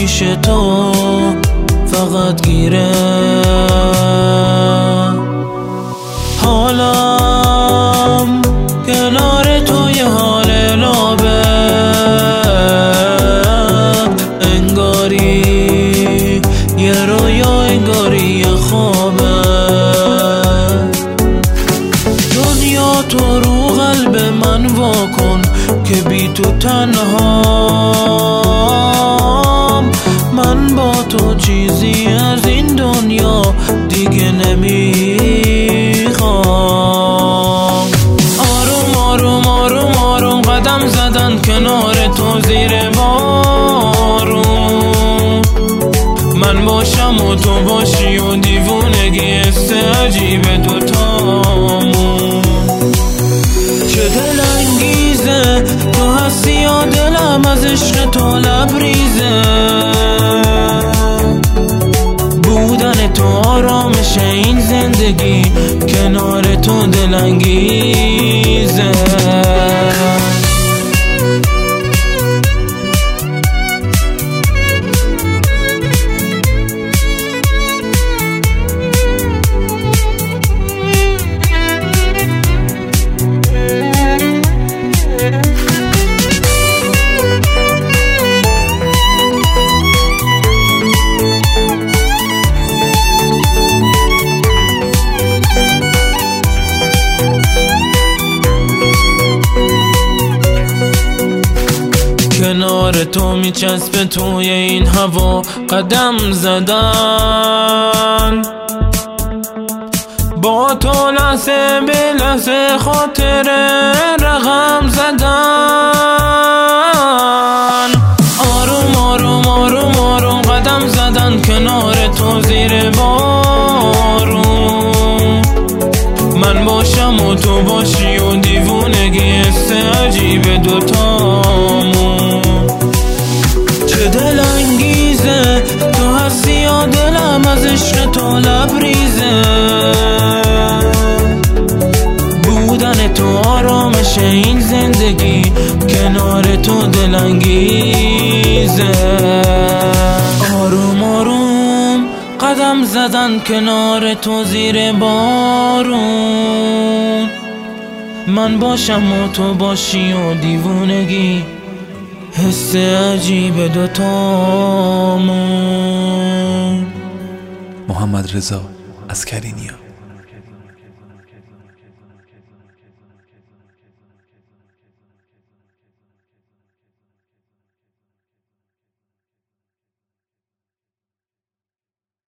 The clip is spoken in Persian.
پیش تو فقط گیره. حالم کنار تو یه حال لابه، انگاری یه رویا انگاری یه خوابه. دنیا تو رو قلب من واکن که بی تو تنهام. من با تو چیزی از این دنیا دیگه نمیخوام. آروم آروم آروم آروم قدم زدن کنار تو زیر بارون. من باشم و تو باشی و دیوونگی حس عجیب دوتامون. چه دلانگیزه تو هستی و دلم از عشق تو لبریزه. بودن تو آرامش این زندگی، کنار تو دلانگیزه. کنار تو میچسبه توی این هوا قدم زدن. با تو لحظه به لحظه خاطر رقم زدن. آروم آروم آروم آروم قدم زدن کنار تو زیر بارون. من باشم و تو باشی و دیوونگی حس عجیب دوتامون. چه دلانگیزه تو هستی و دلم از عشق تو لبریزه. بودن تو آرامش این زندگی، کنار تو دلانگیزه. آروم آروم قدم زدن کنار تو زیر بارون. من باشم و تو باشی و دیوونگی حس عجیب دوتامون. محمد رضا عسکرینیا.